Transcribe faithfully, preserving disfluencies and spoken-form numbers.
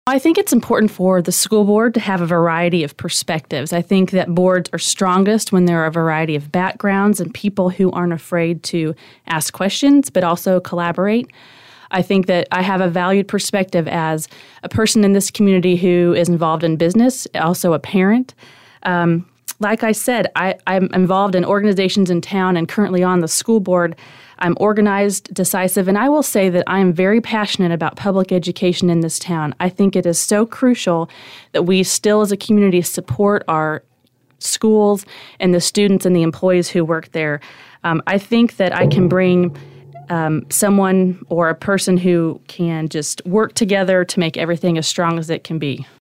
I think it's important for the school board to have a variety of perspectives. I think that boards are strongest when there are a variety of backgrounds and people who aren't afraid to ask questions but also collaborate. I think that I have a valued perspective as a person in this community who is involved in business, also a parent. Um, like I said, I, I'm involved in organizations in town and currently on the school board. I'm organized, decisive, and I will say that I am very passionate about public education in this town. I think it is so crucial that we still as a community support our schools and the students and the employees who work there. Um, I think that I can bring um, someone or a person who can just work together to make everything as strong as it can be.